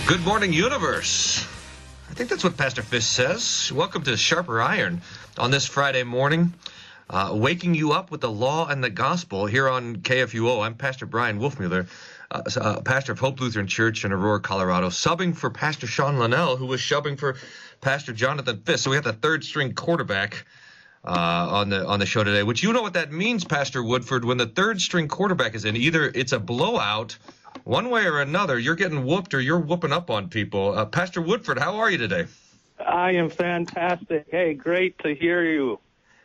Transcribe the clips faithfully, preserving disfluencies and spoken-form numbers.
Good morning, universe. I think that's what Pastor Fish says. Welcome to Sharper Iron on this Friday morning, uh, waking you up with the law and the gospel here on K F U O. I'm Pastor Brian Wolfmueller, uh, uh, pastor of Hope Lutheran Church in Aurora, Colorado, subbing for Pastor Sean Linnell, who was subbing for Pastor Jonathan Fish. So we have the third string quarterback uh, on the on the show today, which you know what that means, Pastor Woodford. When the third string quarterback is in, either it's a blowout, one way or another, you're getting whooped or you're whooping up on people. Uh, Pastor Woodford, how are you today? I am fantastic. Hey, great to hear you.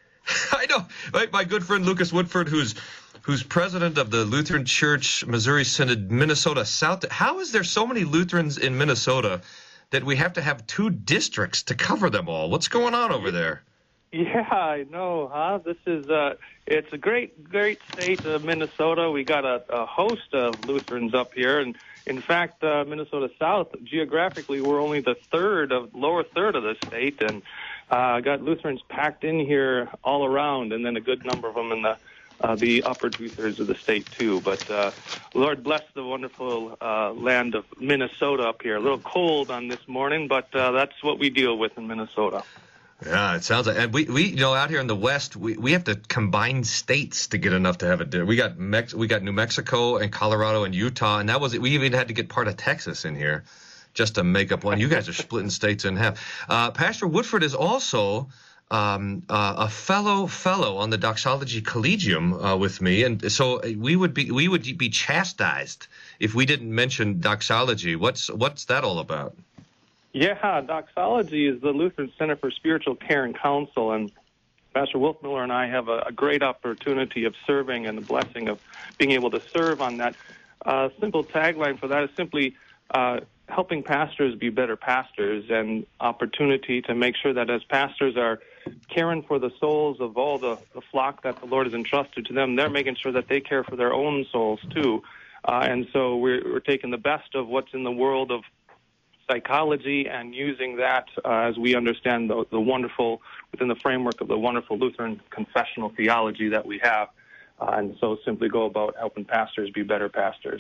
I know. Right, my good friend Lucas Woodford, who's who's president of the Lutheran Church Missouri Synod Minnesota South. How is there so many Lutherans in Minnesota that we have to have two districts to cover them all? What's going on over there? Yeah, I know, huh? This is uh, it's a great, great state of Minnesota. We got a, a host of Lutherans up here, and in fact, uh, Minnesota South, geographically, we're only the third of lower third of the state, and uh, got Lutherans packed in here all around, and then a good number of them in the uh, the upper two thirds of the state too. But uh, Lord bless the wonderful uh, land of Minnesota up here. A little cold on this morning, but uh, that's what we deal with in Minnesota. Yeah, it sounds like, and we, we, you know, out here in the West, we, we have to combine states to get enough to have it. We got Mex, we got New Mexico and Colorado and Utah, and that was it. We even had to get part of Texas in here just to make up one. You guys are splitting states in half. Uh, Pastor Woodford is also um, uh, a fellow fellow on the Doxology Collegium uh, with me, and so we would be we would be chastised if we didn't mention doxology. What's what's that all about? Yeah, doxology is the Lutheran Center for Spiritual Care and Counsel, and Pastor Wolfmueller and I have a, a great opportunity of serving and the blessing of being able to serve on that. Uh, simple tagline for that is simply uh, helping pastors be better pastors, and opportunity to make sure that as pastors are caring for the souls of all the, the flock that the Lord has entrusted to them, they're making sure that they care for their own souls too. Uh, and so we're, we're taking the best of what's in the world of psychology and using that uh, as we understand the, the wonderful, within the framework of the wonderful Lutheran confessional theology that we have. Uh, and so simply go about helping pastors be better pastors.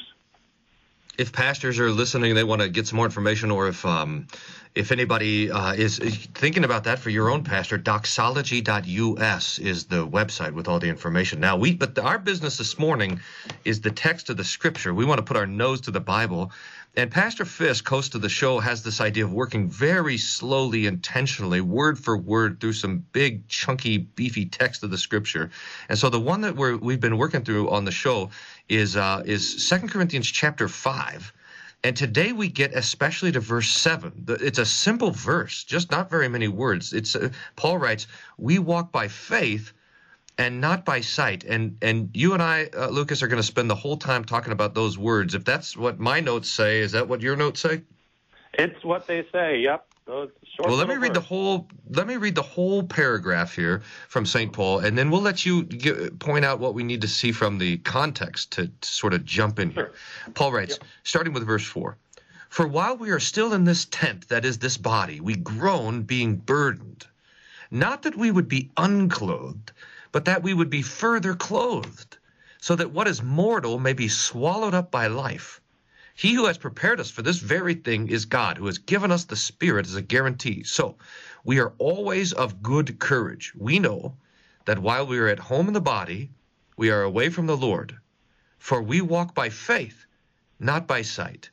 If pastors are listening, they want to get some more information, or if um, if anybody uh, is, is thinking about that for your own pastor, doxology dot U S is the website with all the information. Now, we but our business this morning is the text of the Scripture. We want to put our nose to the Bible. And Pastor Fisk, host of the show, has this idea of working very slowly, intentionally, word for word, through some big, chunky, beefy text of the Scripture. And so the one that we're, we've been working through on the show is uh, is Second Corinthians chapter five. And today we get especially to verse seven. It's a simple verse, just not very many words. It's uh, Paul writes, "We walk by faith and not by sight." And and you and I, uh, Lucas, are going to spend the whole time talking about those words. If that's what my notes say, is that what your notes say? It's what they say. Yep. Those short well, let me read verse. the whole. Let me read the whole paragraph here from Saint Paul, and then we'll let you get, point out what we need to see from the context to, to sort of jump in here. Sure. Paul writes, yep. Starting with verse four: "For while we are still in this tent, that is this body, we groan, being burdened, not that we would be unclothed, but that we would be further clothed, so that what is mortal may be swallowed up by life. He who has prepared us for this very thing is God, who has given us the Spirit as a guarantee. So we are always of good courage. We know that while we are at home in the body, we are away from the Lord. For we walk by faith, not by sight.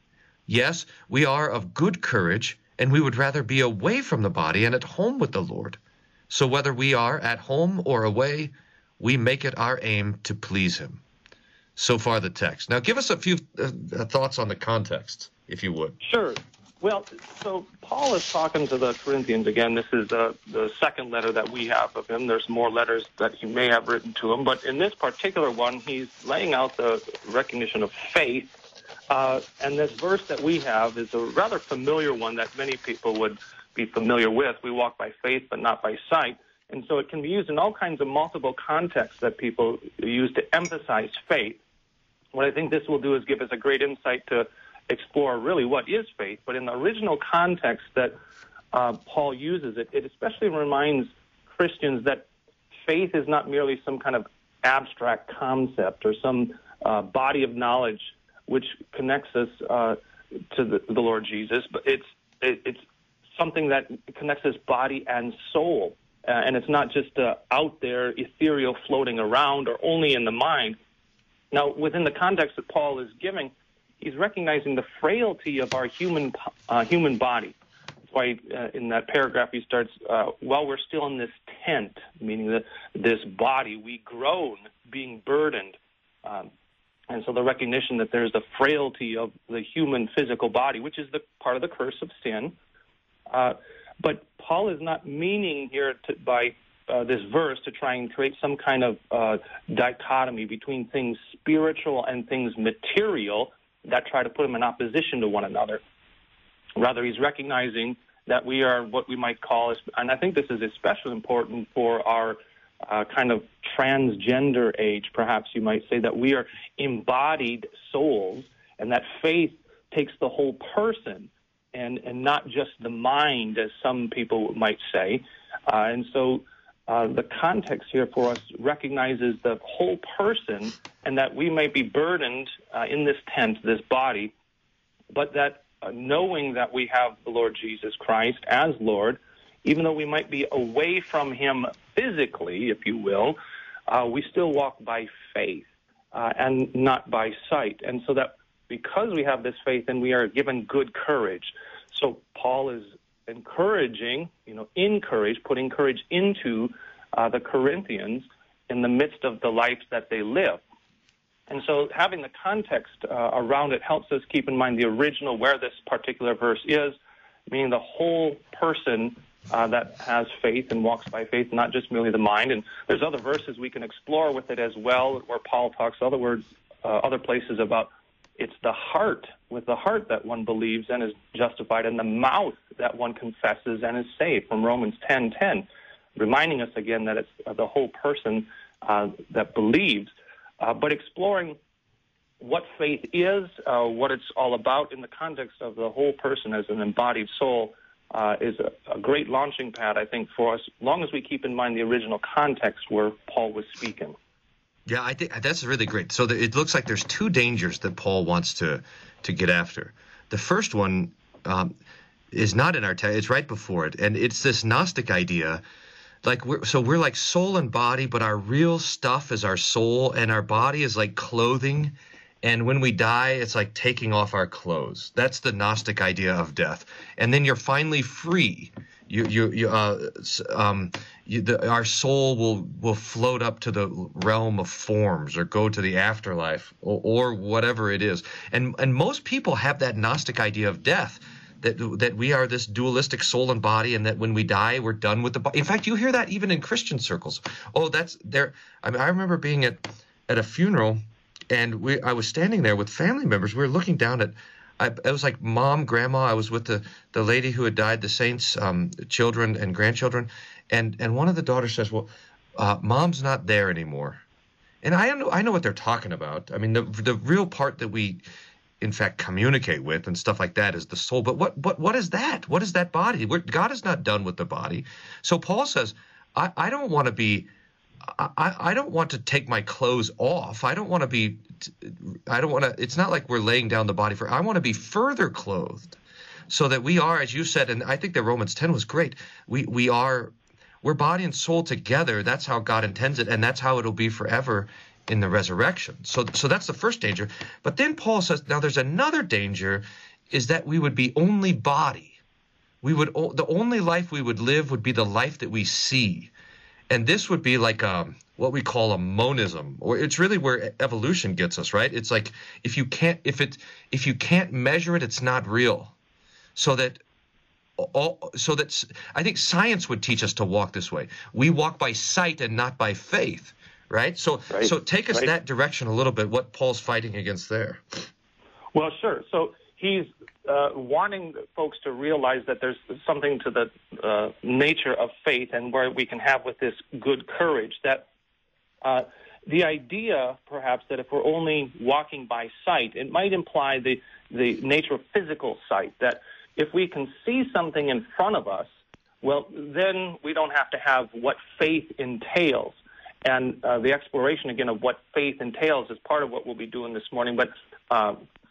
Yes, we are of good courage, and we would rather be away from the body and at home with the Lord. So whether we are at home or away, we make it our aim to please him." So far the text. Now give us a few uh, thoughts on the context, if you would. Sure. Well, so Paul is talking to the Corinthians again. This is uh, the second letter that we have of him. There's more letters that he may have written to him, but in this particular one, he's laying out the recognition of faith. Uh, and this verse that we have is a rather familiar one that many people would be familiar with. We walk by faith, but not by sight. And so it can be used in all kinds of multiple contexts that people use to emphasize faith. What I think this will do is give us a great insight to explore really what is faith. But in the original context that uh, Paul uses it, it especially reminds Christians that faith is not merely some kind of abstract concept or some uh, body of knowledge which connects us uh, to the, the Lord Jesus, but it's it, it's something that connects us body and soul, uh, and it's not just uh, out there, ethereal, floating around, or only in the mind. Now, within the context that Paul is giving, he's recognizing the frailty of our human uh, human body. That's why uh, in that paragraph he starts, uh, while we're still in this tent, meaning that this body, we groan, being burdened. Um, and so the recognition that there's the frailty of the human physical body, which is the part of the curse of sin. Uh, but Paul is not meaning here to, by uh, this verse to try and create some kind of uh, dichotomy between things spiritual and things material that try to put them in opposition to one another. Rather, he's recognizing that we are what we might call, and I think this is especially important for our uh, kind of transgender age, perhaps you might say, that we are embodied souls, and that faith takes the whole person and, and not just the mind, as some people might say. Uh, and so uh, the context here for us recognizes the whole person, and that we may be burdened uh, in this tent, this body, but that uh, knowing that we have the Lord Jesus Christ as Lord, even though we might be away from him physically, if you will, uh, we still walk by faith uh, and not by sight. And so that because we have this faith, and we are given good courage. So Paul is encouraging, you know, encourage, putting courage into uh, the Corinthians in the midst of the life that they live. And so having the context uh, around it helps us keep in mind the original where this particular verse is, meaning the whole person uh, that has faith and walks by faith, not just merely the mind. And there's other verses we can explore with it as well, where Paul talks other words, uh, other places about it's the heart, with the heart that one believes and is justified, and the mouth that one confesses and is saved, from Romans ten ten, reminding us again that it's the whole person uh, that believes. Uh, but exploring what faith is, uh, what it's all about in the context of the whole person as an embodied soul uh, is a, a great launching pad, I think, for us, as long as we keep in mind the original context where Paul was speaking. Yeah, I think that's really great. So the, it looks like there's two dangers that Paul wants to to get after. The first one um, is not in our text; it's right before it, and it's this Gnostic idea. Like we're so we're like soul and body, but our real stuff is our soul, and our body is like clothing. And when we die, it's like taking off our clothes. That's the Gnostic idea of death. And then you're finally free. You, you, you, uh, um, you, the, our soul will, will float up to the realm of forms, or go to the afterlife, or, or whatever it is. And and most people have that Gnostic idea of death, that that we are this dualistic soul and body, and that when we die, we're done with the body. In fact, you hear that even in Christian circles. Oh, that's there. I mean, I remember being at at a funeral, and we I was standing there with family members. We were looking down at. I, it was like mom, grandma. I was with the, the lady who had died, the saints, um, children and grandchildren, and and one of the daughters says, "Well, uh, mom's not there anymore," and I know I know what they're talking about. I mean, the the real part that we, in fact, communicate with and stuff like that is the soul. But what what what is that? What is that body? We're, God is not done with the body. So Paul says, I, I don't want to be. I, I don't want to take my clothes off. I don't want to be, I don't want to, it's not like we're laying down the body for, I want to be further clothed so that we are, as you said, and I think that Romans ten was great. We, we are, we're body and soul together. That's how God intends it. And that's how it'll be forever in the resurrection. So, so that's the first danger. But then Paul says, now there's another danger, is that we would be only body. We would, the only life we would live would be the life that we see. And this would be like a, what we call a monism, or it's really where evolution gets us, right? It's like if you can't if it if you can't measure it, it's not real. So that all so that I think science would teach us to walk this way. We walk by sight and not by faith, right? So right. so take us right. that direction a little bit. What Paul's fighting against there? Well, sure. So he's uh, wanting folks to realize that there's something to the uh, nature of faith, and where we can have with this good courage, that uh, the idea, perhaps, that if we're only walking by sight, it might imply the, the nature of physical sight, that if we can see something in front of us, well, then we don't have to have what faith entails. And uh, the exploration, again, of what faith entails is part of what we'll be doing this morning. But uh,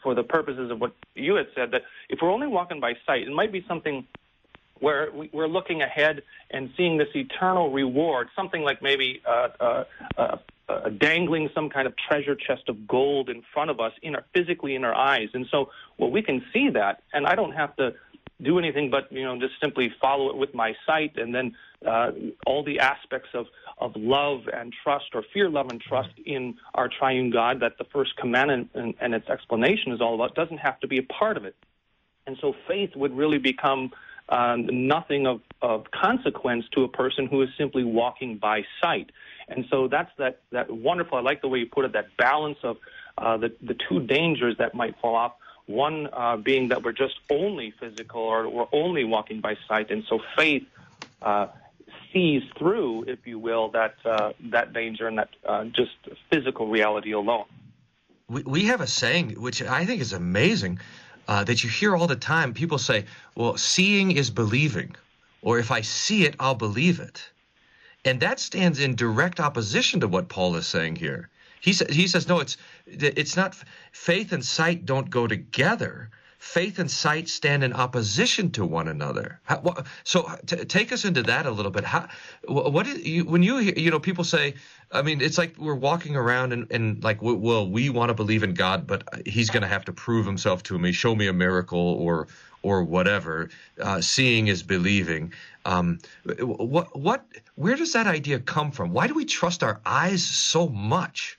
for the purposes of what you had said, that if we're only walking by sight, it might be something where we- we're looking ahead and seeing this eternal reward, something like maybe uh, uh, uh, uh, dangling some kind of treasure chest of gold in front of us, in our, physically in our eyes. And so, well, we can see that, and I don't have to do anything but, you know, just simply follow it with my sight, and then uh, all the aspects of, of love and trust, or fear, love, and trust in our triune God that the first commandment and, and its explanation is all about doesn't have to be a part of it. And so faith would really become uh, nothing of, of consequence to a person who is simply walking by sight. And so that's that, that wonderful, I like the way you put it, that balance of uh, the, the two dangers that might fall off. One uh, being that we're just only physical, or we're only walking by sight, and so faith uh, sees through, if you will, that uh, that danger and that uh, just physical reality alone. We, we have a saying, which I think is amazing, uh, that you hear all the time. People say, well, seeing is believing, or if I see it, I'll believe it. And that stands in direct opposition to what Paul is saying here. He, sa- he says, no, it's it's not, faith and sight don't go together. Faith and sight stand in opposition to one another. How, what, so t- take us into that a little bit. How, what is, you, when you hear, you know, people say, I mean, it's like we're walking around and, and like, well, we want to believe in God, but he's going to have to prove himself to me, show me a miracle, or or whatever. Uh, seeing is believing. Um, what what where does that idea come from? Why do we trust our eyes so much?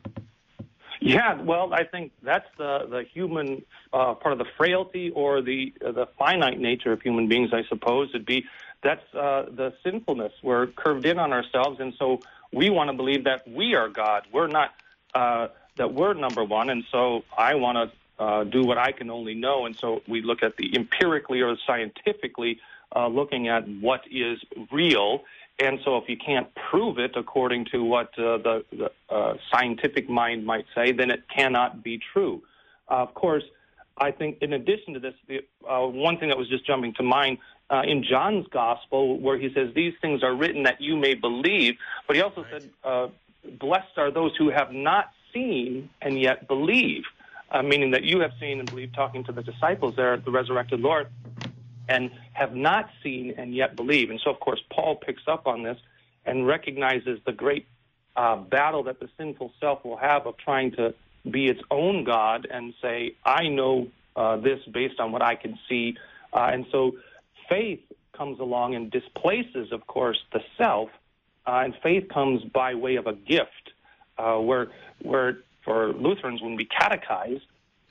Yeah, well, I think that's the the human uh, part of the frailty, or the uh, the finite nature of human beings, I suppose. It'd be that's uh, the sinfulness. We're curved in on ourselves, and so we want to believe that we are God. We're not uh, that we're number one, and so I want to uh, do what I can only know, and so we look at the empirically or scientifically uh, looking at what is real. And so if you can't prove it according to what uh, the, the uh, scientific mind might say, then it cannot be true. Uh, of course, I think in addition to this, the, uh, one thing that was just jumping to mind, uh, in John's gospel, where he says, these things are written that you may believe, but he also right. said, uh, blessed are those who have not seen and yet believe, uh, meaning that you have seen and believe, talking to the disciples there at the resurrected Lord, and have not seen and yet believe. And so, of course, Paul picks up on this and recognizes the great uh, battle that the sinful self will have of trying to be its own God and say, I know uh, this based on what I can see. Uh, and so faith comes along and displaces, of course, the self, uh, and faith comes by way of a gift, uh, where, where for Lutherans, when we catechize,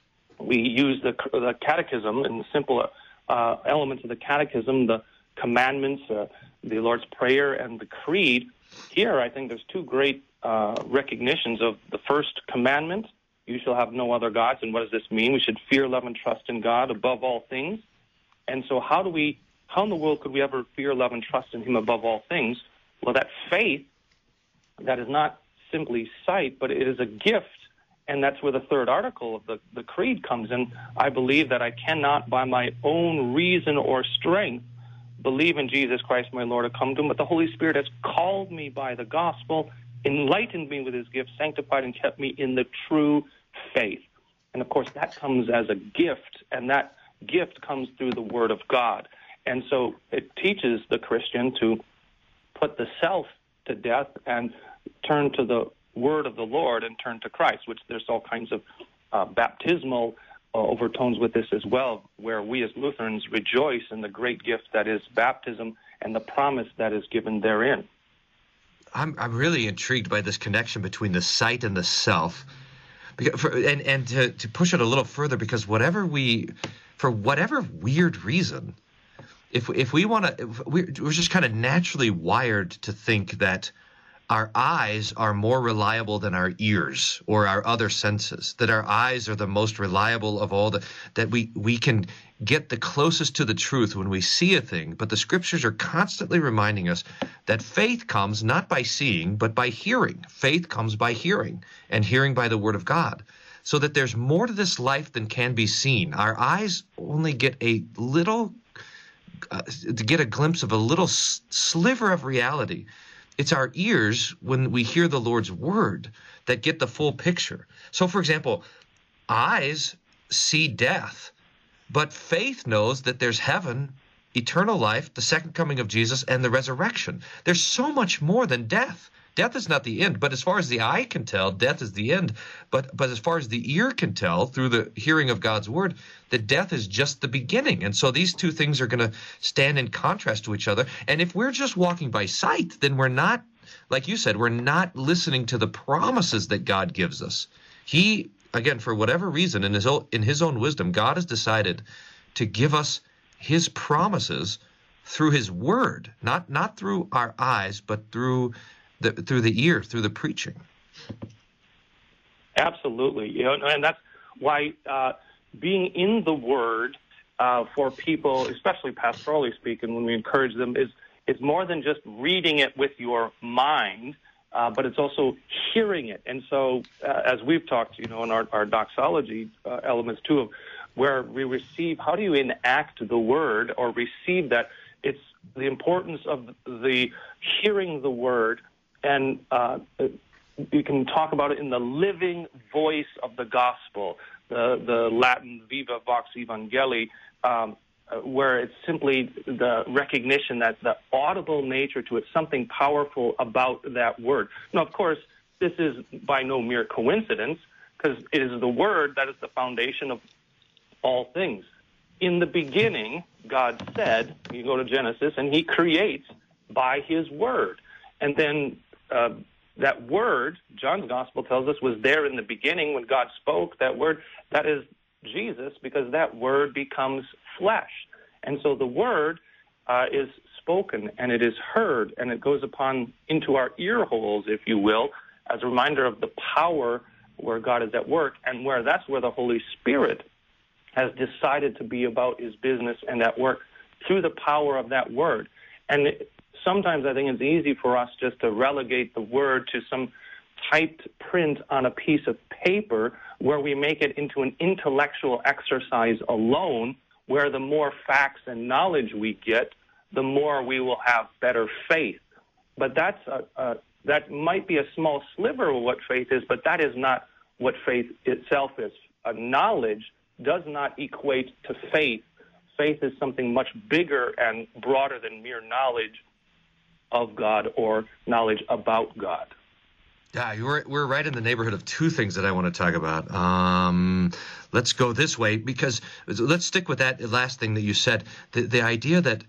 we use the, the catechism in the simple Uh, elements of the catechism, the commandments, uh, the Lord's Prayer, and the Creed. Here, I think there's two great uh, recognitions of the first commandment, you shall have no other gods. And what does this mean? We should fear, love, and trust in God above all things. And so how do we, how in the world could we ever fear, love, and trust in him above all things? Well, that faith, that is not simply sight, but it is a gift. And that's where the third article of the, the Creed comes in. I believe that I cannot, by my own reason or strength, believe in Jesus Christ, my Lord, to come to him. But the Holy Spirit has called me by the gospel, enlightened me with his gift, sanctified and kept me in the true faith. And, of course, that comes as a gift, and that gift comes through the Word of God. And so it teaches the Christian to put the self to death and turn to the Word of the Lord and turn to Christ, which there's all kinds of uh, baptismal uh, overtones with this as well, where we as Lutherans rejoice in the great gift that is baptism and the promise that is given therein. I'm I'm really intrigued by this connection between the sight and the self, because for, and and to, to push it a little further, because whatever we, for whatever weird reason, if if we want to, we're, we're just kind of naturally wired to think that our eyes are more reliable than our ears or our other senses, that our eyes are the most reliable of all, the, that we, we can get the closest to the truth when we see a thing. But the scriptures are constantly reminding us that faith comes not by seeing, but by hearing. Faith comes by hearing, and hearing by the word of God. So that there's more to this life than can be seen. Our eyes only get a little, uh, to get a glimpse of a little s- sliver of reality. It's our ears, when we hear the Lord's word, that get the full picture. So, for example, eyes see death, but faith knows that there's heaven, eternal life, the second coming of Jesus, and the resurrection. There's so much more than death. Death is not the end, but as far as the eye can tell, death is the end. But but as far as the ear can tell, through the hearing of God's word, that death is just the beginning. And so these two things are going to stand in contrast to each other. And if we're just walking by sight, then we're not, like you said, we're not listening to the promises that God gives us. He, again, for whatever reason, in his own, in his own wisdom, God has decided to give us his promises through his word, not not through our eyes, but through the through the ear, through the preaching. Absolutely, you know, and that's why uh, being in the word uh, for people, especially pastorally speaking, when we encourage them, is it's more than just reading it with your mind, uh, but it's also hearing it. And so, uh, as we've talked, you know, in our, our doxology uh, elements too, of where we receive, how do you enact the word or receive that? It's the importance of the hearing the word, and uh, you can talk about it in the living voice of the gospel, the, the Latin Viva Vox Evangelii, um, where it's simply the recognition that the audible nature to it, something powerful about that word. Now, of course, this is by no mere coincidence, because it is the word that is the foundation of all things. In the beginning, God said, you go to Genesis, and he creates by his word. And then uh, that word, John's gospel tells us, was there in the beginning when God spoke. That word, that is Jesus, because that word becomes flesh. And so the word uh, is spoken, and it is heard, and it goes upon into our ear holes, if you will, as a reminder of the power where God is at work, and where that's where the Holy Spirit has decided to be about his business and at work through the power of that word. And it, sometimes I think it's easy for us just to relegate the word to some typed print on a piece of paper where we make it into an intellectual exercise alone, where the more facts and knowledge we get, the more we will have better faith. But that's a, a, that might be a small sliver of what faith is, but that is not what faith itself is. A knowledge does not equate to faith. Faith is something much bigger and broader than mere knowledge of God or knowledge about God. Yeah, we're, we're right in the neighborhood of two things that I want to talk about. Um, let's go this way, because let's stick with that last thing that you said, the, the idea that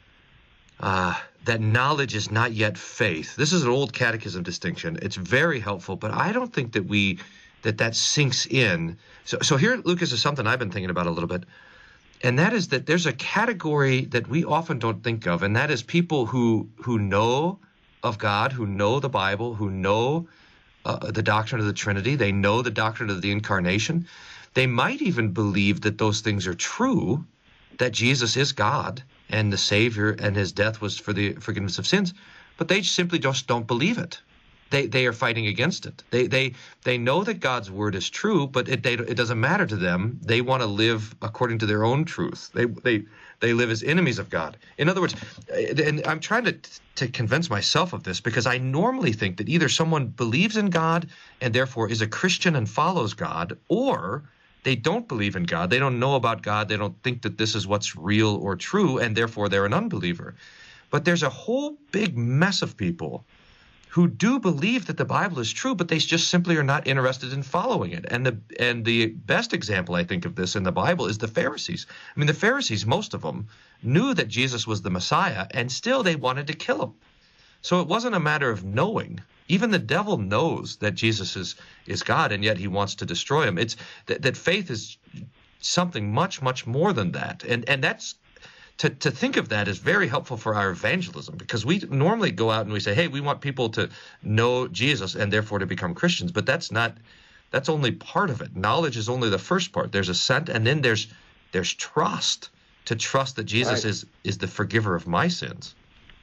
uh, that knowledge is not yet faith. This is an old catechism distinction. It's very helpful, but I don't think that we that that sinks in. So, so here, Lucas, is something I've been thinking about a little bit, and that is that there's a category that we often don't think of, and that is people who who know of God, who know the Bible, who know uh, the doctrine of the Trinity. They know the doctrine of the Incarnation. They might even believe that those things are true, that Jesus is God and the Savior and his death was for the forgiveness of sins, but they simply just don't believe it. They they are fighting against it. They they they know that God's word is true, but it they, it doesn't matter to them. They want to live according to their own truth. They they they live as enemies of God. In other words, and I'm trying to to convince myself of this, because I normally think that either someone believes in God and therefore is a Christian and follows God, or they don't believe in God. They don't know about God. They don't think that this is what's real or true, and therefore they're an unbeliever. But there's a whole big mess of people who do believe that the Bible is true, but they just simply are not interested in following it. And the and the best example, I think, of this in the Bible is the Pharisees. I mean, the Pharisees, most of them, knew that Jesus was the Messiah, and still they wanted to kill him. So it wasn't a matter of knowing. Even the devil knows that Jesus is is God, and yet he wants to destroy him. It's that, that faith is something much, much more than that. And and that's To, to think of that is very helpful for our evangelism, because we normally go out and we say, hey, we want people to know Jesus and therefore to become Christians. But that's not, that's only part of it. Knowledge is only the first part. There's assent, and then there's there's trust, to trust that Jesus Right. is is the forgiver of my sins.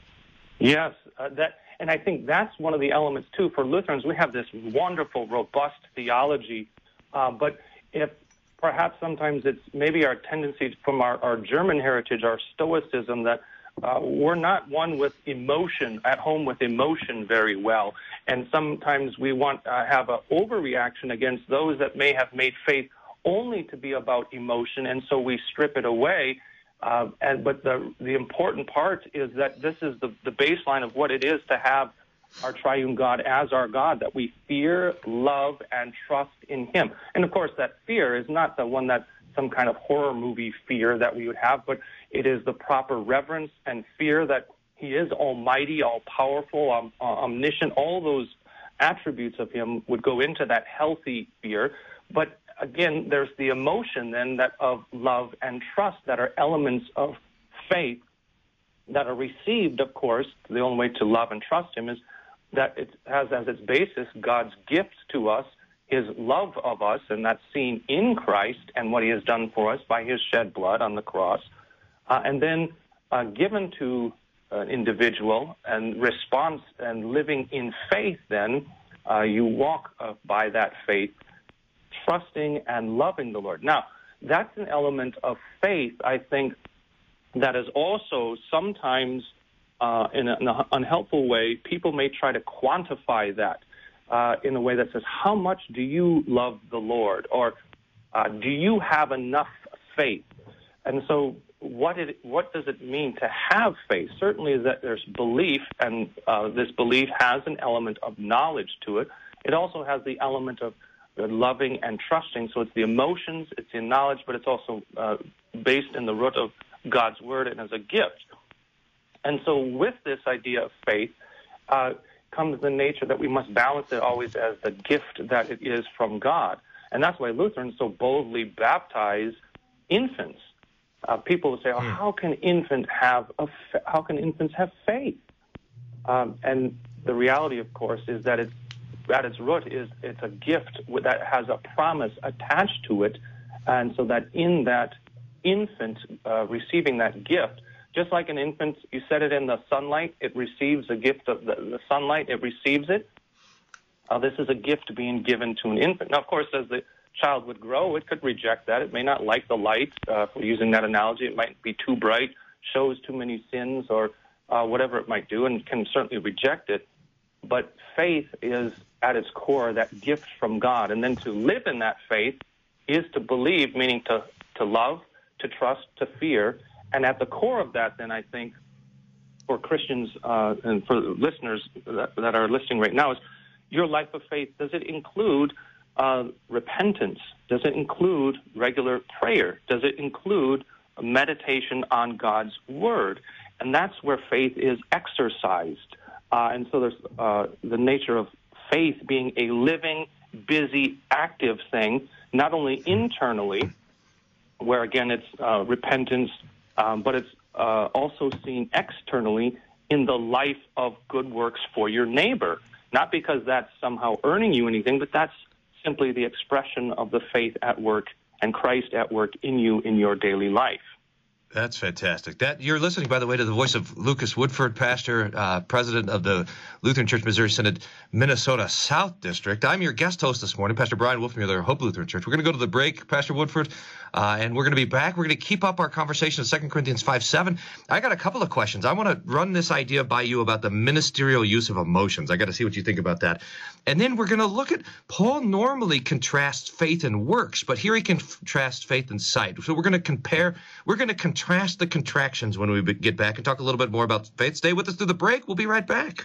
Yes, uh, that, and I think that's one of the elements, too. For Lutherans, we have this wonderful, robust theology, uh, but if perhaps sometimes it's maybe our tendency from our, our German heritage, our Stoicism, that uh, we're not one with emotion, at home with emotion very well. And sometimes we want to uh, have an overreaction against those that may have made faith only to be about emotion, and so we strip it away. Uh, and but the the important part is that this is the, the baseline of what it is to have our triune God as our God, that we fear, love, and trust in him. And, of course, that fear is not the one that some kind of horror movie fear that we would have, but it is the proper reverence and fear that he is almighty, all-powerful, om- omniscient. All those attributes of him would go into that healthy fear. But again, there's the emotion then that of love and trust that are elements of faith that are received, of course. The only way to love and trust him is that it has as its basis God's gift to us, his love of us, and that's seen in Christ and what he has done for us by his shed blood on the cross, uh, and then uh, given to an individual and response and living in faith, then uh, you walk uh, by that faith, trusting and loving the Lord. Now, that's an element of faith, I think, that is also sometimes, uh, in, a, in an unhelpful way, people may try to quantify that uh, in a way that says, how much do you love the Lord? Or uh, do you have enough faith? And so what it, what does it mean to have faith? Certainly is that there's belief, and uh, this belief has an element of knowledge to it. It also has the element of loving and trusting. So it's the emotions, it's in knowledge, but it's also uh, based in the root of God's word and as a gift. And so with this idea of faith uh, comes the nature that we must balance it always as the gift that it is from God. And that's why Lutherans so boldly baptize infants. Uh, people will say, oh, how can infant have a fa- how can infants have faith? Um, and the reality, of course, is that it's at its root is it's a gift that has a promise attached to it, and so that in that infant uh, receiving that gift, just like an infant, you set it in the sunlight, it receives a gift of the, the sunlight, it receives it. Uh, this is a gift being given to an infant. Now, of course, as the child would grow, it could reject that. It may not like the light. Uh, if we're using that analogy, it might be too bright, shows too many sins, or uh, whatever it might do, and can certainly reject it. But faith is at its core that gift from God. And then to live in that faith is to believe, meaning to, to love, to trust, to fear. And at the core of that, then, I think, for Christians uh, and for listeners that, that are listening right now, is your life of faith, does it include uh, repentance? Does it include regular prayer? Does it include meditation on God's word? And that's where faith is exercised. Uh, and so there's uh, the nature of faith being a living, busy, active thing, not only internally, where, again, it's uh, repentance, um, but it's uh, also seen externally in the life of good works for your neighbor. Not because that's somehow earning you anything, but that's simply the expression of the faith at work and Christ at work in you in your daily life. That's fantastic. That you're listening, by the way, to the voice of Lucas Woodford, pastor, uh, president of the Lutheran Church Missouri Synod, Minnesota South District. I'm your guest host this morning, Pastor Brian Wolfmueller, Hope Lutheran Church. We're going to go to the break, Pastor Woodford, uh, and we're going to be back. We're going to keep up our conversation in Second Corinthians five seven. I got a couple of questions. I want to run this idea by you about the ministerial use of emotions. I got to see what you think about that. And then we're going to look at, Paul normally contrasts faith and works, but here he contrasts faith and sight. So we're going to compare, we're going to contrast the contractions when we get back and talk a little bit more about faith. Stay with us through the break. We'll be right back.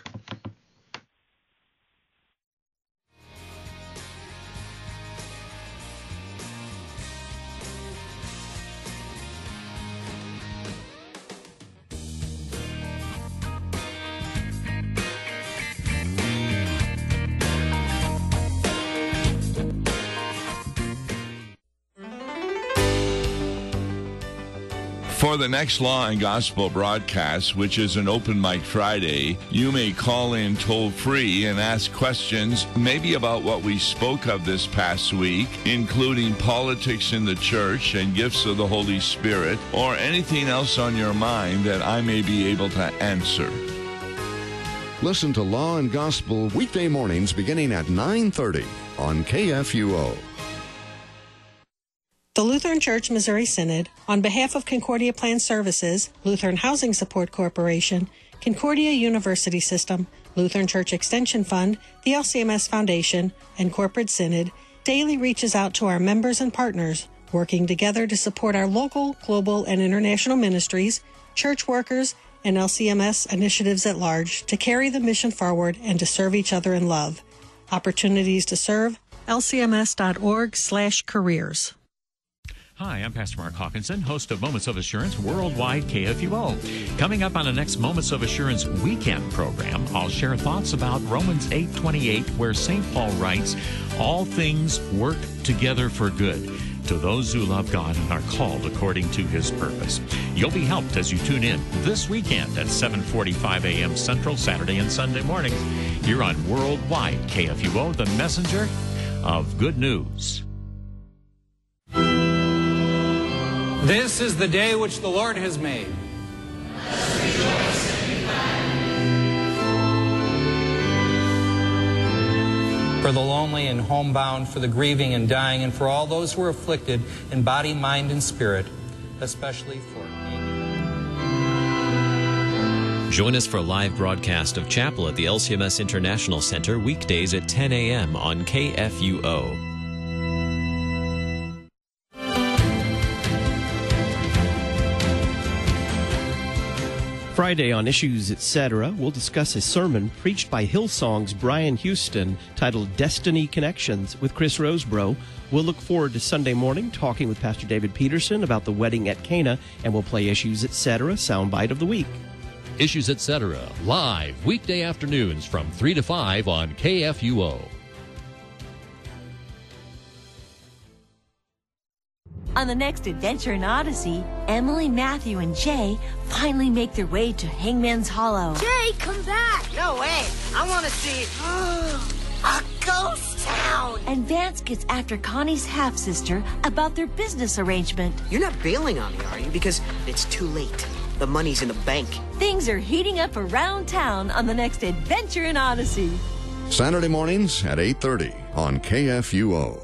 For the next Law and Gospel broadcast, which is an open mic Friday, you may call in toll-free and ask questions, maybe about what we spoke of this past week, including politics in the church and gifts of the Holy Spirit, or anything else on your mind that I may be able to answer. Listen to Law and Gospel weekday mornings beginning at nine thirty on K F U O. The Lutheran Church Missouri Synod, on behalf of Concordia Plan Services, Lutheran Housing Support Corporation, Concordia University System, Lutheran Church Extension Fund, the L C M S Foundation, and Corporate Synod, daily reaches out to our members and partners, working together to support our local, global, and international ministries, church workers, and L C M S initiatives at large to carry the mission forward and to serve each other in love. Opportunities to serve, L C M S dot org slash careers. Hi, I'm Pastor Mark Hawkinson, host of Moments of Assurance Worldwide K F U O. Coming up on the next Moments of Assurance weekend program, I'll share thoughts about Romans eight twenty-eight, where Saint Paul writes, "All things work together for good to those who love God and are called according to his purpose." You'll be helped as you tune in this weekend at seven forty-five a.m. Central, Saturday and Sunday mornings, here on Worldwide K F U O, the messenger of good news. This is the day which the Lord has made. For the lonely and homebound, for the grieving and dying, and for all those who are afflicted in body, mind, and spirit, especially for... Join us for a live broadcast of Chapel at the L C M S International Center weekdays at ten a.m. on K F U O. Friday on Issues, et cetera, we'll discuss a sermon preached by Hillsong's Brian Houston titled Destiny Connections with Chris Rosebrough. We'll look forward to Sunday morning talking with Pastor David Peterson about the wedding at Cana, and we'll play Issues, et cetera, soundbite of the week. Issues, et cetera, live weekday afternoons from three to five on K F U O. On the next adventure in Odyssey, Emily, Matthew, and Jay finally make their way to Hangman's Hollow. Jay, come back! No way! I want to see a ghost town! And Vance gets after Connie's half-sister about their business arrangement. You're not bailing on me, are you? Because it's too late. The money's in the bank. Things are heating up around town on the next adventure in Odyssey. Saturday mornings at eight thirty on K F U O.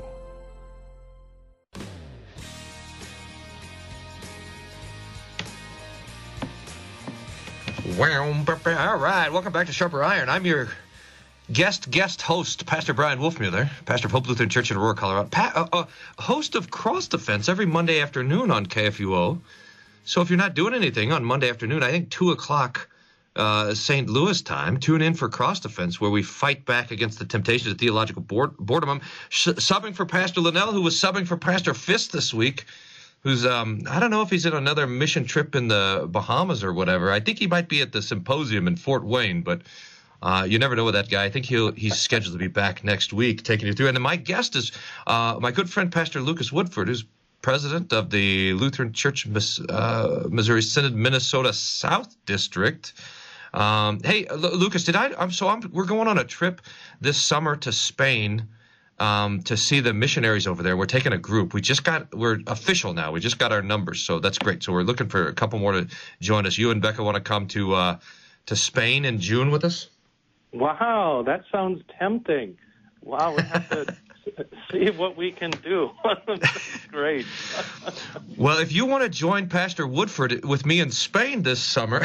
All right, welcome back to Sharper Iron. I'm your guest guest host, Pastor Brian Wolfmueller, pastor of Hope Lutheran Church in Aurora, Colorado, pa- uh, uh, host of Cross Defense every Monday afternoon on K F U O. So if you're not doing anything on Monday afternoon, I think two o'clock uh, Saint Louis time, tune in for Cross Defense, where we fight back against the temptations of theological board- boredom. I'm sh- subbing for Pastor Linnell, who was subbing for Pastor Fist this week. Who's, um, I don't know if he's in another mission trip in the Bahamas or whatever. I think he might be at the symposium in Fort Wayne, but uh, you never know with that guy. I think he'll he's scheduled to be back next week taking you through. And then my guest is uh, my good friend, Pastor Lucas Woodford, who's president of the Lutheran Church uh, Missouri Synod Minnesota South District. Um, hey, L- Lucas, did I? I'm so I'm, we're going on a trip this summer to Spain. Um, to see the missionaries over there. We're taking a group. We just got, we're official now. We just got our numbers, so that's great. So we're looking for a couple more to join us. You and Becca want to come to uh, to Spain in June with us? Wow, that sounds tempting. Wow, we have to see what we can do. That's great. Well, if you want to join Pastor Woodford with me in Spain this summer,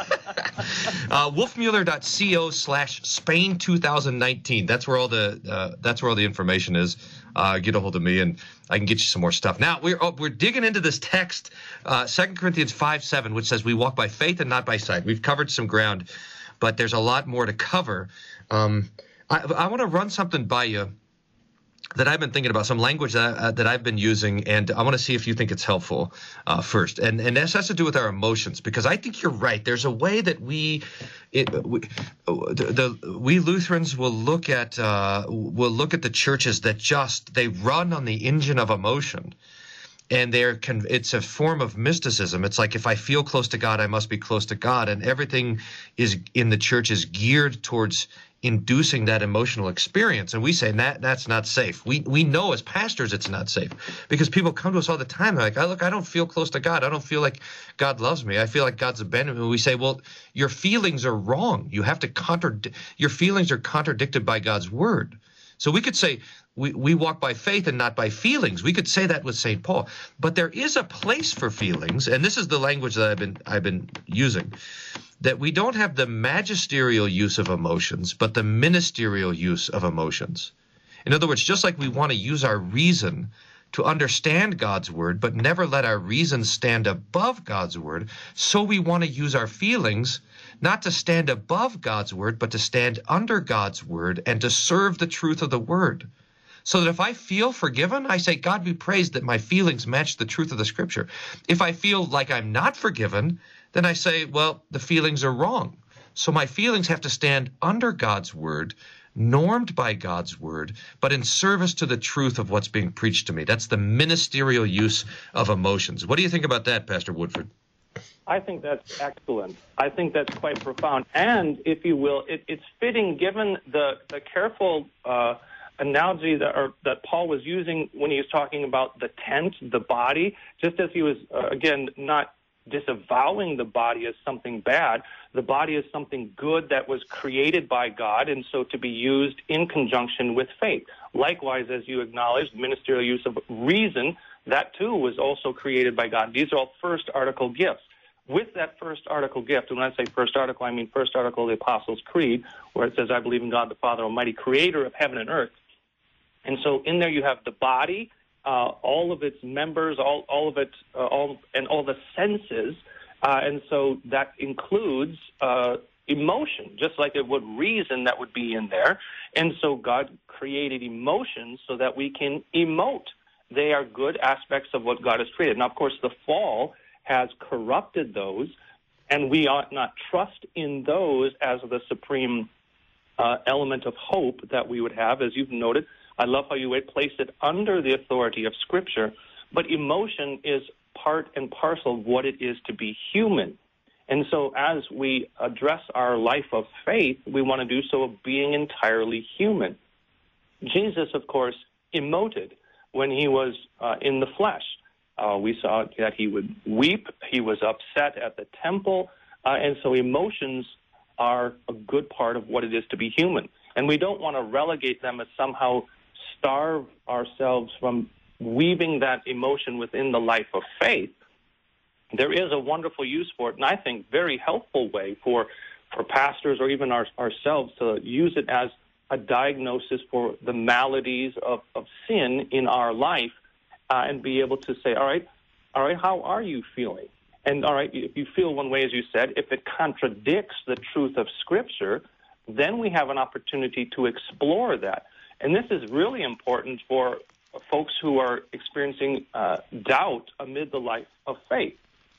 uh, wolfmueller.co slash Spain twenty nineteen. That's where all the uh, that's where all the information is. Uh, get a hold of me, and I can get you some more stuff. Now we're oh, we're digging into this text, uh, Second Corinthians five seven, which says we walk by faith and not by sight. We've covered some ground, but there's a lot more to cover. Um, I, I want to run something by you that I've been thinking about, some language that, uh, that I've been using, and I want to see if you think it's helpful uh, first. And and this has to do with our emotions, because I think you're right. There's a way that we, it, we, the, the we Lutherans will look at uh, will look at the churches that just they run on the engine of emotion, and they're con- it's a form of mysticism. It's like if I feel close to God, I must be close to God, and everything is in the church is geared towards inducing that emotional experience. And we say that that's not safe. We we know as pastors it's not safe, because people come to us all the time. They're like, I look, I don't feel close to God. I don't feel like God loves me. I feel like God's abandoned me. We say, well, your feelings are wrong. You have to contradict. Your feelings are contradicted by God's word. So we could say we, we walk by faith and not by feelings. We could say that with Saint Paul. But there is a place for feelings, and this is the language that I've been I've been using, that we don't have the magisterial use of emotions, but the ministerial use of emotions. In other words, just like we want to use our reason to understand God's word, but never let our reason stand above God's word, so we want to use our feelings not to stand above God's word, but to stand under God's word and to serve the truth of the word. So that if I feel forgiven, I say, God be praised that my feelings match the truth of the scripture. If I feel like I'm not forgiven, then I say, well, the feelings are wrong. So my feelings have to stand under God's word, normed by God's word, but in service to the truth of what's being preached to me. That's the ministerial use of emotions. What do you think about that, Pastor Woodford? I think that's excellent. I think that's quite profound. And, if you will, it, it's fitting given the, the careful uh, analogy that, or, that Paul was using when he was talking about the tent, the body, just as he was, uh, again, not disavowing the body as something bad. The body is something good that was created by God, and so to be used in conjunction with faith. Likewise, as you acknowledged, ministerial use of reason, that too was also created by God. These are all first article gifts. With that first article gift, and when I say first article, I mean first article of the Apostles' Creed, where it says, I believe in God the Father Almighty, creator of heaven and earth. And so in there you have the body, uh, all of its members, all, all of it, uh, all and all the senses, uh, and so that includes uh, emotion, just like it would reason that would be in there. And so God created emotions so that we can emote. They are good aspects of what God has created. Now, of course, the fall has corrupted those, and we ought not trust in those as the supreme uh, element of hope that we would have, as you've noted. I love how you would place it under the authority of Scripture, but emotion is part and parcel of what it is to be human. And so as we address our life of faith, we want to do so of being entirely human. Jesus, of course, emoted when he was uh, in the flesh. Uh, we saw that he would weep, he was upset at the temple, uh, and so emotions are a good part of what it is to be human. And we don't want to relegate them as somehow starve ourselves from weaving that emotion within the life of faith. There is a wonderful use for it, and I think very helpful way for, for pastors or even our, ourselves to use it as a diagnosis for the maladies of, of sin in our life, uh, and be able to say, all right, all right, how are you feeling? And all right, if you feel one way, as you said, if it contradicts the truth of Scripture, then we have an opportunity to explore that. And this is really important for folks who are experiencing uh, doubt amid the life of faith.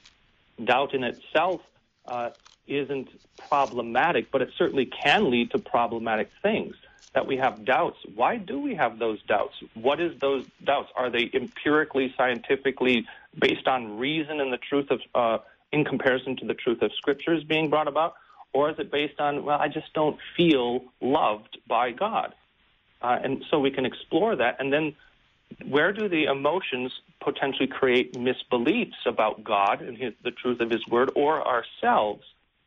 Doubt in itself uh, isn't problematic, but it certainly can lead to problematic things. That we have doubts. Why do we have those doubts? What is those doubts? Are they empirically, scientifically based on reason and the truth of, uh, in comparison to the truth of Scriptures being brought about? Or is it based on, well, I just don't feel loved by God? Uh, and so we can explore that. And then where do the emotions potentially create misbeliefs about God and his, the truth of his word or ourselves?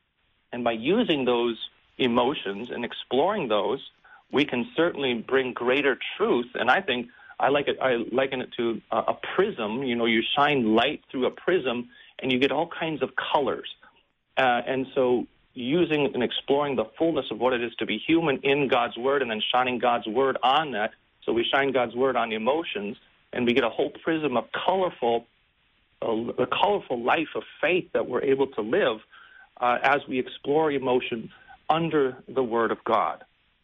And by using those emotions and exploring those, we can certainly bring greater truth. And I think I like it. I liken it to a, a prism. You know, you shine light through a prism, and you get all kinds of colors. Uh, and so, using and exploring the fullness of what it is to be human in God's word, and then shining God's word on that. So we shine God's word on the emotions, and we get a whole prism of colorful, uh, a colorful life of faith that we're able to live uh, as we explore emotion under the word of God.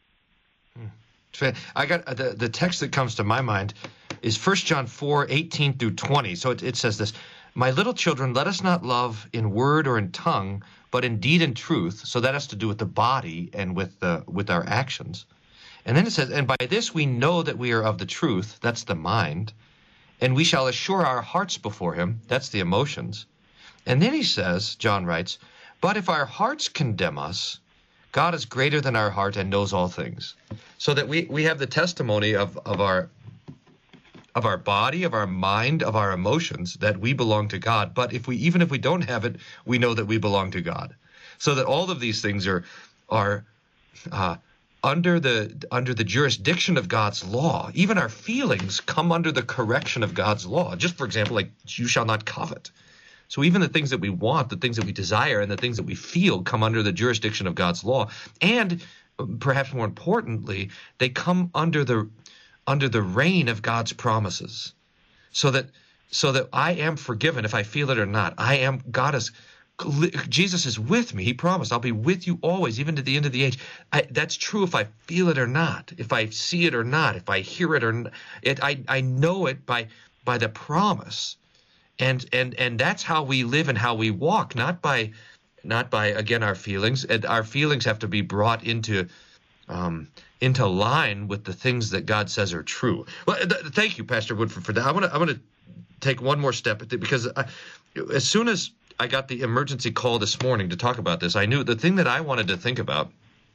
I got the, the text that comes to my mind is First John four, eighteen through twenty. So it, it says this, my little children, let us not love in word or in tongue, but in deed and truth. So that has to do with the body and with the, with our actions. And then it says, and by this we know that we are of the truth. That's the mind. And we shall assure our hearts before him. That's the emotions. And then he says, John writes, but if our hearts condemn us, God is greater than our heart and knows all things. So that we, we have the testimony of, of our of our body, of our mind, of our emotions, that we belong to God. But if we even if we don't have it, we know that we belong to God. So that all of these things are are uh, under the under the jurisdiction of God's law. Even our feelings come under the correction of God's law. Just for example, like you shall not covet. So even the things that we want, the things that we desire, and the things that we feel come under the jurisdiction of God's law. And perhaps more importantly, they come under the under the reign of God's promises, so that so that I am forgiven if I feel it or not. I am God is Jesus is with me. He promised, I'll be with you always, even to the end of the age. I, that's true if I feel it or not, if I see it or not, if I hear it or not. It, I, I know it by by the promise. And and and that's how we live and how we walk, not by, not by again, our feelings. And our feelings have to be brought into um, into line with the things that God says are true. Well, th- thank you, Pastor Woodford, for that. I want to I want to take one more step at the, because I, as soon as I got the emergency call this morning to talk about this, I knew the thing that I wanted to think about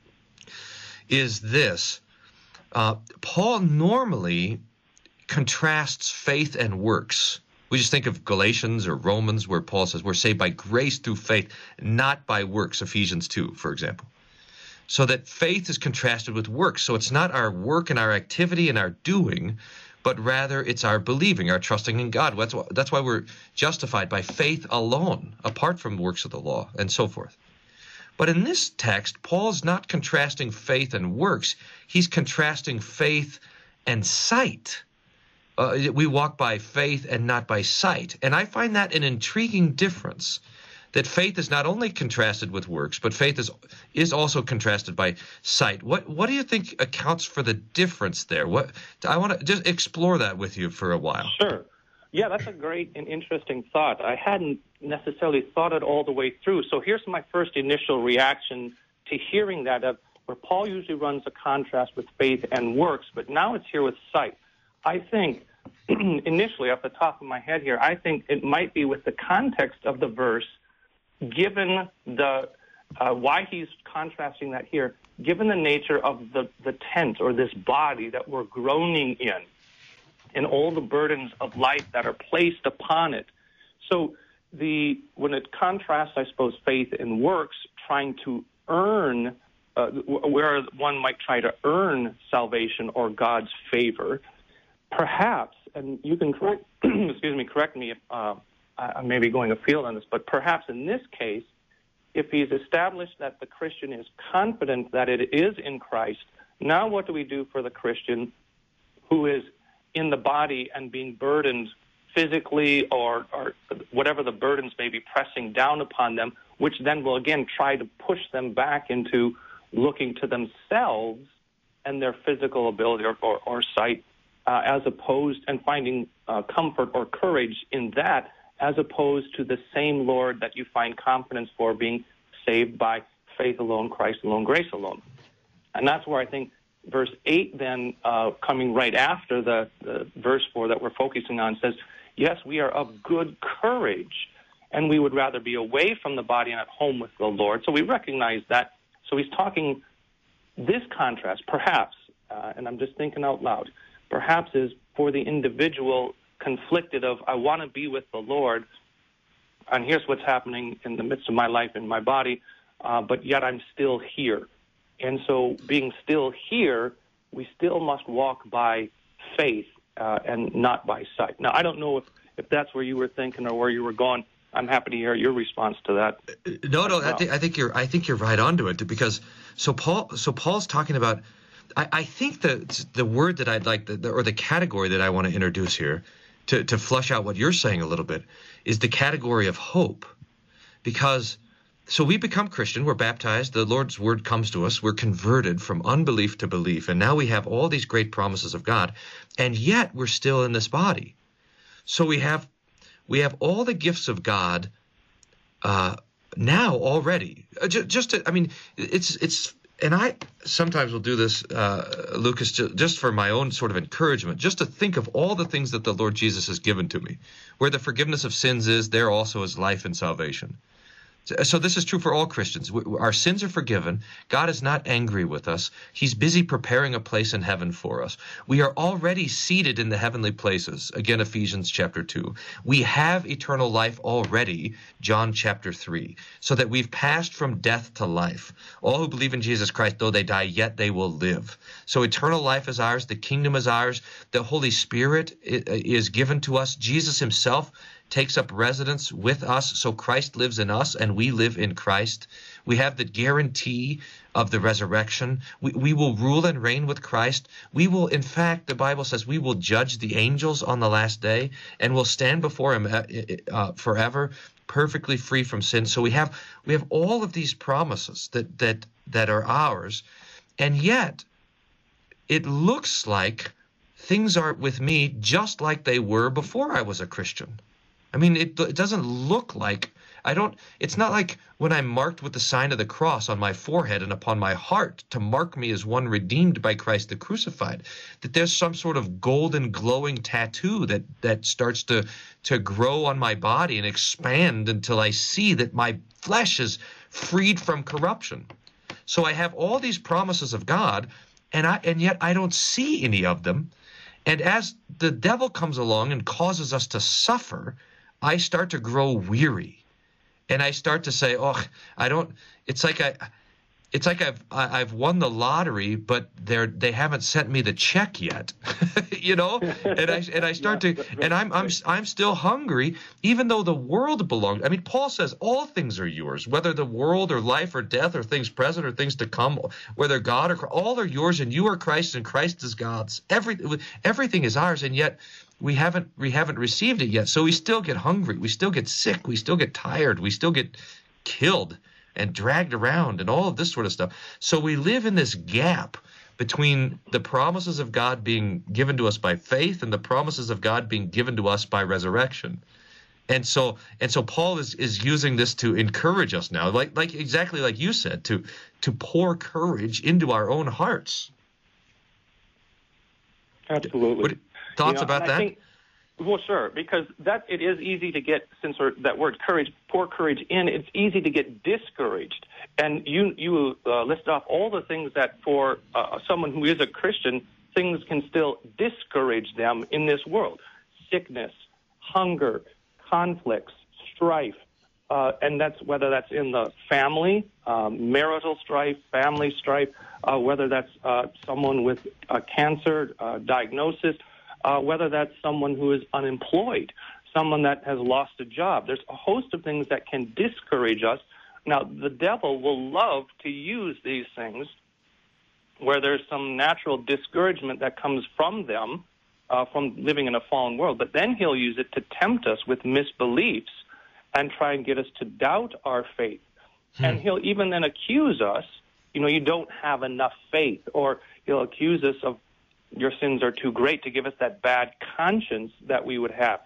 is this. Uh, Paul normally contrasts faith and works. We just think of Galatians or Romans where Paul says we're saved by grace through faith, not by works, Ephesians two, for example. So that faith is contrasted with works. So it's not our work and our activity and our doing, but rather it's our believing, our trusting in God. That's why, that's why we're justified by faith alone, apart from works of the law, and so forth. But in this text, Paul's not contrasting faith and works. He's contrasting faith and sight. Uh, we walk by faith and not by sight. And I find that an intriguing difference, that faith is not only contrasted with works, but faith is is also contrasted by sight. What what do you think accounts for the difference there? What I want to just explore that with you for a while. Sure. Yeah, that's a great and interesting thought. I hadn't necessarily thought it all the way through. So here's my first initial reaction to hearing that, of where Paul usually runs a contrast with faith and works, but now it's here with sight. I think initially, off the top of my head here, I think it might be with the context of the verse, given the uh, why he's contrasting that here, given the nature of the, the tent or this body that we're groaning in, and all the burdens of life that are placed upon it. So the when it contrasts, I suppose, faith and works, trying to earn, uh, where one might try to earn salvation or God's favor, perhaps, and you can correct, excuse me, correct me if uh, I may be going afield on this, but perhaps in this case, if he's established that the Christian is confident that it is in Christ, now what do we do for the Christian who is in the body and being burdened physically or, or whatever the burdens may be pressing down upon them, which then will again try to push them back into looking to themselves and their physical ability or, or, or sight, uh, as opposed and finding uh, comfort or courage in that, as opposed to the same Lord that you find confidence for, being saved by faith alone, Christ alone, grace alone. And that's where I think verse eight then, uh, coming right after the, the verse four that we're focusing on, says, yes, we are of good courage, and we would rather be away from the body and at home with the Lord. So we recognize that. So he's talking, this contrast, perhaps, uh, and I'm just thinking out loud, perhaps is for the individual conflicted of, I want to be with the Lord, and here's what's happening in the midst of my life in my body, uh, but yet I'm still here. And so being still here, we still must walk by faith uh, and not by sight. Now, I don't know if, if that's where you were thinking or where you were going. I'm happy to hear your response to that. No, no, well. I think I think you're I think you're right onto it, because so Paul so Paul's talking about. I, I think the the word that I'd like the, or the category that I want to introduce here to to flush out what you're saying a little bit is the category of hope, because. So we become Christian, we're baptized, the Lord's word comes to us, we're converted from unbelief to belief, and now we have all these great promises of God, and yet we're still in this body. So we have we have all the gifts of God uh, now already. Uh, just, just to, I mean, it's it's, and I sometimes will do this, uh, Lucas, just for my own sort of encouragement, just to think of all the things that the Lord Jesus has given to me. Where the forgiveness of sins is, there also is life and salvation. So this is true for all Christians. Our sins are forgiven. God is not angry with us. He's busy preparing a place in heaven for us. We are already seated in the heavenly places. Again, Ephesians chapter two. We have eternal life already, John chapter three, so that we've passed from death to life. All who believe in Jesus Christ, though they die, yet they will live. So eternal life is ours. The kingdom is ours. The Holy Spirit is given to us. Jesus himself takes up residence with us, so Christ lives in us and we live in Christ. We have the guarantee of the resurrection. We, we will rule and reign with Christ. We will, in fact, the Bible says we will judge the angels on the last day and will stand before him uh, uh, forever, perfectly free from sin. So we have we have all of these promises that that that are ours, and yet it looks like things are with me just like they were before I was a Christian. I mean, it, it doesn't look like, I don't, it's not like when I'm marked with the sign of the cross on my forehead and upon my heart to mark me as one redeemed by Christ the crucified, that there's some sort of golden glowing tattoo that, that starts to, to grow on my body and expand until I see that my flesh is freed from corruption. So I have all these promises of God, and I, and yet I don't see any of them. And as the devil comes along and causes us to suffer, I start to grow weary, and I start to say, "Oh, I don't." It's like I, it's like I've I've won the lottery, but they're they haven't sent me the check yet, you know. And I and I start yeah, to, and I'm I'm I'm still hungry, even though the world belongs. I mean, Paul says all things are yours, whether the world or life or death or things present or things to come, whether God or all are yours, and you are Christ, and Christ is God's. Every everything is ours, and yet we haven't we haven't received it yet. So we still get hungry, we still get sick, we still get tired, we still get killed and dragged around and all of this sort of stuff. So we live in this gap between the promises of God being given to us by faith and the promises of God being given to us by resurrection. And so and so Paul is, is using this to encourage us now, like like exactly like you said, to to pour courage into our own hearts. Absolutely. What, thoughts you know, about that? Think, well, sure, because that it is easy to get, since that word courage, pour courage in, it's easy to get discouraged. And you you uh, list off all the things that for uh, someone who is a Christian, things can still discourage them in this world. Sickness, hunger, conflicts, strife, uh, and that's whether that's in the family, um, marital strife, family strife, uh, whether that's uh, someone with a cancer uh, diagnosis, Uh, whether that's someone who is unemployed, someone that has lost a job. There's a host of things that can discourage us. Now, the devil will love to use these things where there's some natural discouragement that comes from them, uh, from living in a fallen world, but then he'll use it to tempt us with misbeliefs and try and get us to doubt our faith. Hmm. And he'll even then accuse us, you know, you don't have enough faith, or he'll accuse us of your sins are too great, to give us that bad conscience that we would have.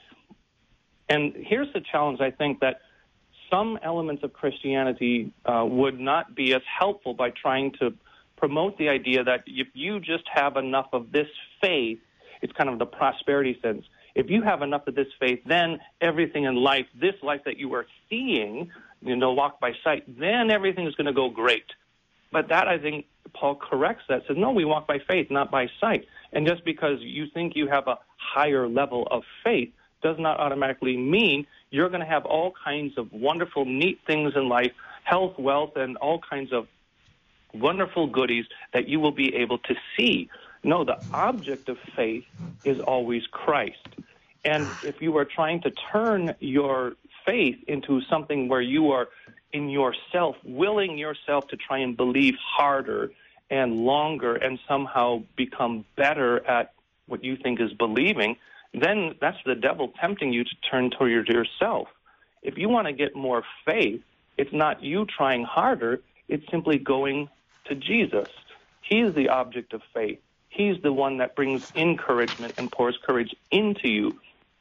And here's the challenge, I think, that some elements of Christianity uh, would not be as helpful by trying to promote the idea that if you just have enough of this faith, it's kind of the prosperity sense. If you have enough of this faith, then everything in life, this life that you are seeing, you know, walk by sight, then everything is going to go great. But that, I think, Paul corrects that, says, no, we walk by faith, not by sight. And just because you think you have a higher level of faith does not automatically mean you're going to have all kinds of wonderful, neat things in life, health, wealth, and all kinds of wonderful goodies that you will be able to see. No, the object of faith is always Christ. And if you are trying to turn your faith into something where you are in yourself, willing yourself to try and believe harder and longer and somehow become better at what you think is believing, then that's the devil tempting you to turn toward yourself. If you want to get more faith, it's not you trying harder, it's simply going to Jesus. He's the object of faith. He's the one that brings encouragement and pours courage into you.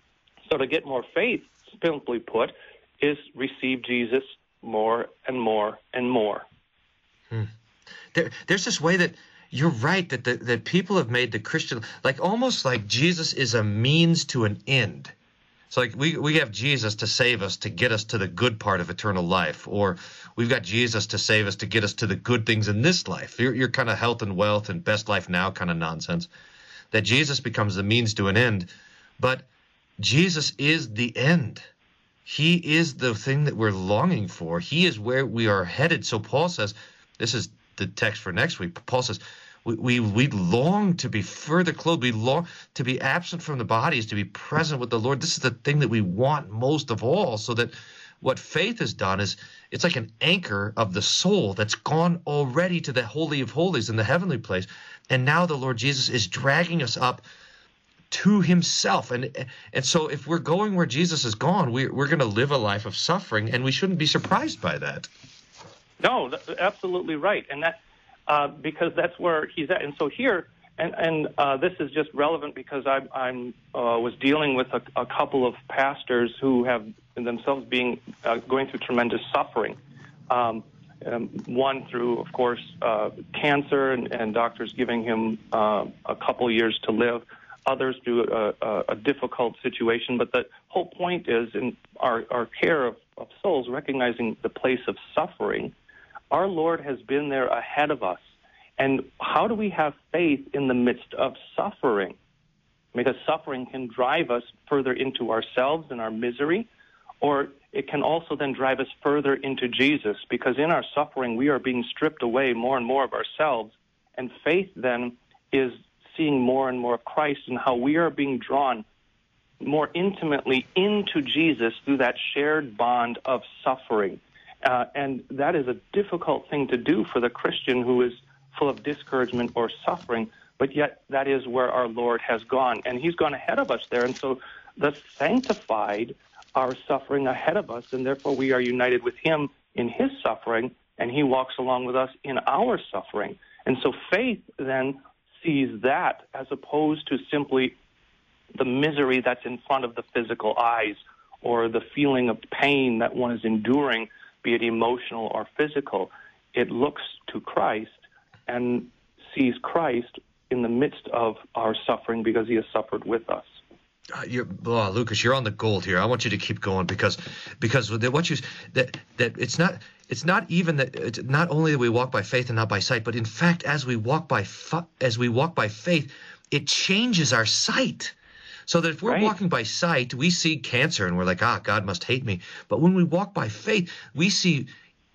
So to get more faith, simply put, is receive Jesus more and more and more. Hmm. There, there's this way that you're right, that the, that people have made the Christian, like almost like Jesus is a means to an end. It's like we, we have Jesus to save us, to get us to the good part of eternal life, or we've got Jesus to save us, to get us to the good things in this life. You're, you're kind of health and wealth and best life now kind of nonsense. That Jesus becomes the means to an end, but Jesus is the end. He is the thing that we're longing for. He is where we are headed. So Paul says, this is the text for next week. Paul says, we we, we long to be further clothed. We long to be absent from the bodies, to be present with the Lord. This is the thing that we want most of all, so that what faith has done is it's like an anchor of the soul that's gone already to the Holy of Holies in the heavenly place. And now the Lord Jesus is dragging us up to himself. And and so if we're going where Jesus is gone, we, we're going to live a life of suffering, and we shouldn't be surprised by that. No, that's absolutely right. And that uh, because that's where he's at. And so here, and, and uh, this is just relevant because I I'm, uh, was dealing with a, a couple of pastors who have themselves being uh, going through tremendous suffering. Um, um, one through, of course, uh, cancer and, and doctors giving him uh, a couple years to live. Others through a, a, a difficult situation. But the whole point is in our, our care of, of souls, recognizing the place of suffering, our Lord has been there ahead of us. And how do we have faith in the midst of suffering? Because suffering can drive us further into ourselves and our misery, or it can also then drive us further into Jesus, because in our suffering we are being stripped away more and more of ourselves, and faith then is seeing more and more of Christ and how we are being drawn more intimately into Jesus through that shared bond of suffering. Uh, and that is a difficult thing to do for the Christian who is full of discouragement or suffering, but yet that is where our Lord has gone, and he's gone ahead of us there. And so the sanctified are suffering ahead of us, and therefore we are united with him in his suffering, and he walks along with us in our suffering. And so faith then sees that as opposed to simply the misery that's in front of the physical eyes or the feeling of pain that one is enduring, be it emotional or physical. It looks to Christ and sees Christ in the midst of our suffering because he has suffered with us. Uh, you're, oh, Lucas, you're on the gold here. I want you to keep going because because what you that that it's not it's not even that it's not only that we walk by faith and not by sight, but in fact, as we walk by as we walk by faith, it changes our sight. So that if we're right. walking by sight, we see cancer and we're like, ah, God must hate me. But when we walk by faith, we see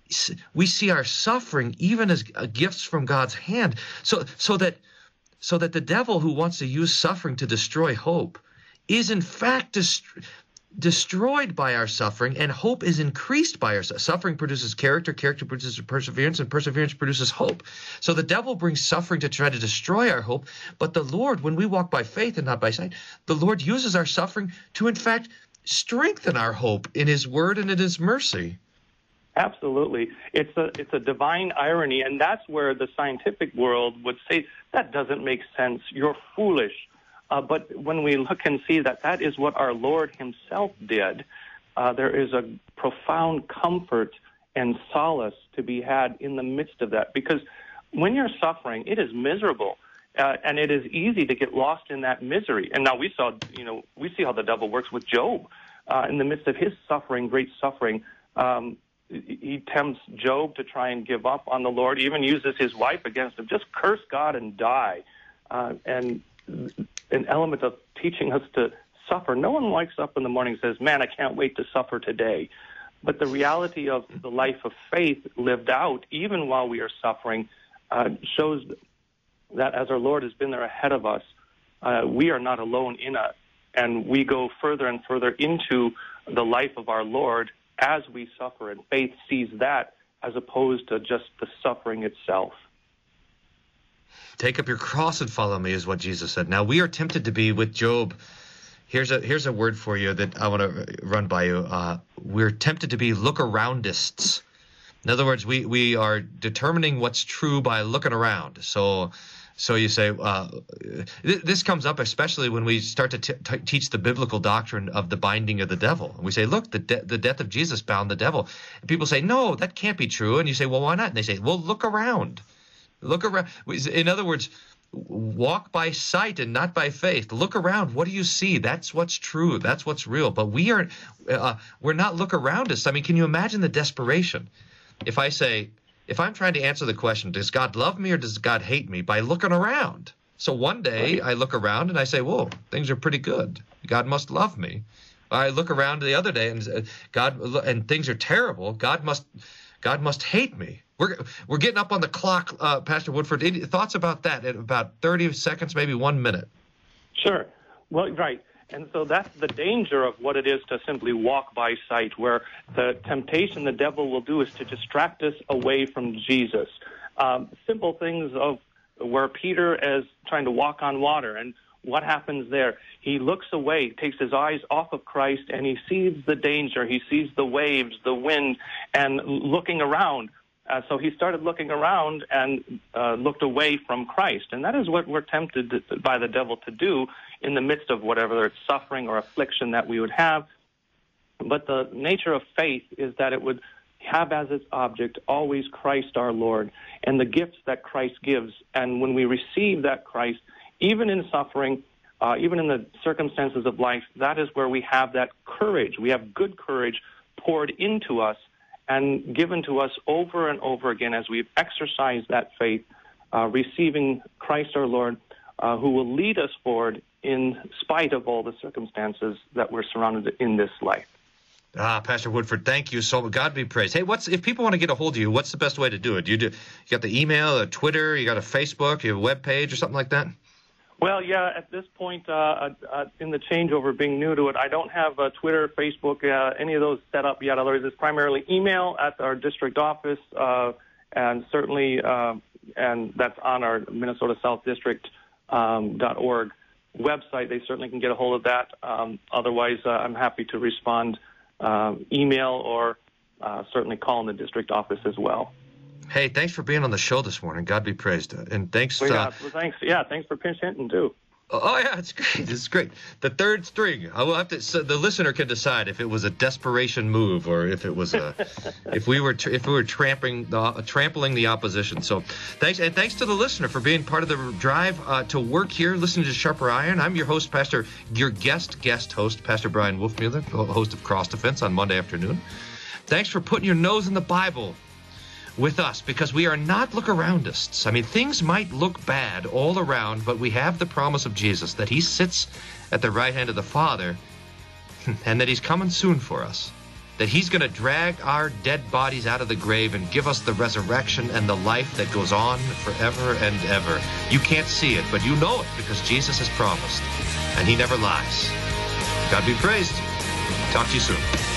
we see our suffering even as gifts from God's hand. So so that so that the devil who wants to use suffering to destroy hope is in fact dest- destroyed by our suffering, and hope is increased by our su- suffering. Produces character, character produces perseverance, and perseverance produces hope. So the devil brings suffering to try to destroy our hope, but the Lord, when we walk by faith and not by sight, the Lord uses our suffering to in fact strengthen our hope in his word and in his mercy. Absolutely. It's a it's a divine irony, and that's where the scientific world would say, that doesn't make sense, you're foolish. Uh, but when we look and see that that is what our Lord himself did, uh, there is a profound comfort and solace to be had in the midst of that. Because when you're suffering, it is miserable, uh, and it is easy to get lost in that misery. And now we saw, you know, we see how the devil works with Job. Uh, in the midst of his suffering, great suffering, um, he tempts Job to try and give up on the Lord, even uses his wife against him. Just curse God and die. Uh, and an element of teaching us to suffer. No one wakes up in the morning and says, man, I can't wait to suffer today. But the reality of the life of faith lived out, even while we are suffering, uh, shows that as our Lord has been there ahead of us, uh, we are not alone in it. And we go further and further into the life of our Lord as we suffer. And faith sees that as opposed to just the suffering itself. Take up your cross and follow me is what Jesus said. Now, we are tempted to be with Job. Here's a here's a word for you that I want to run by you. Uh, we're tempted to be look-aroundists. In other words, we, we are determining what's true by looking around. So so you say, uh, th- this comes up especially when we start to t- t- teach the biblical doctrine of the binding of the devil. And we say, look, the, de- the death of Jesus bound the devil. And people say, no, that can't be true. And you say, well, why not? And they say, well, look around. Look around. In other words, walk by sight and not by faith. Look around. What do you see? That's what's true. That's what's real. But we are, uh, we're not look aroundists. I mean, can you imagine the desperation? If I say, if I'm trying to answer the question, does God love me or does God hate me? By looking around. So one day I look around and I say, whoa, things are pretty good. God must love me. I look around the other day and God, and things are terrible. God must, God must hate me. We're we're getting up on the clock, uh, Pastor Woodford. Any thoughts about that in about thirty seconds, maybe one minute? Sure. Well, right. And so that's the danger of what it is to simply walk by sight, where the temptation the devil will do is to distract us away from Jesus. Um, simple things of where Peter is trying to walk on water, and what happens there? He looks away, takes his eyes off of Christ, and he sees the danger. He sees the waves, the wind, and looking around. Uh, so he started looking around and uh, looked away from Christ. And that is what we're tempted to, by the devil to do in the midst of whatever it's suffering or affliction that we would have. But the nature of faith is that it would have as its object always Christ our Lord and the gifts that Christ gives. And when we receive that Christ, even in suffering, uh, even in the circumstances of life, that is where we have that courage. We have good courage poured into us and given to us over and over again as we've exercised that faith, uh, receiving Christ our Lord, uh, who will lead us forward in spite of all the circumstances that we're surrounded in this life. Ah, Pastor Woodford, thank you so much. God be praised. Hey, what's if people want to get a hold of you, what's the best way to do it? Do you do you got the email, a Twitter, you got a Facebook, you have a web page or something like that? Well, yeah, at this point, uh, uh, in the changeover, being new to it, I don't have uh, Twitter, Facebook, uh, any of those set up yet. Otherwise, it's primarily email at our district office, uh, and certainly, uh, and that's on our Minnesota South District um, dot org website. They certainly can get a hold of that. Um, otherwise, uh, I'm happy to respond uh, email or uh, certainly call in the district office as well. Hey, thanks for being on the show this morning. God be praised. And thanks. Well, yeah, uh, well, thanks. Yeah, thanks for pinch hitting too. Oh yeah, it's great. It's great. The third string. I will have to. So the listener can decide if it was a desperation move or if it was a, if we were if we were trampling the uh, trampling the opposition. So, thanks and thanks to the listener for being part of the drive uh, to work here, listening to Sharper Iron. I'm your host, Pastor, your guest guest host, Pastor Brian Wolfmueller, host of Cross Defense on Monday afternoon. Thanks for putting your nose in the Bible with us, because we are not look-aroundists. I mean, things might look bad all around, but we have the promise of Jesus that he sits at the right hand of the Father and that he's coming soon for us, that he's going to drag our dead bodies out of the grave and give us the resurrection and the life that goes on forever and ever. You can't see it, but you know it because Jesus has promised, and he never lies. God be praised. Talk to you soon.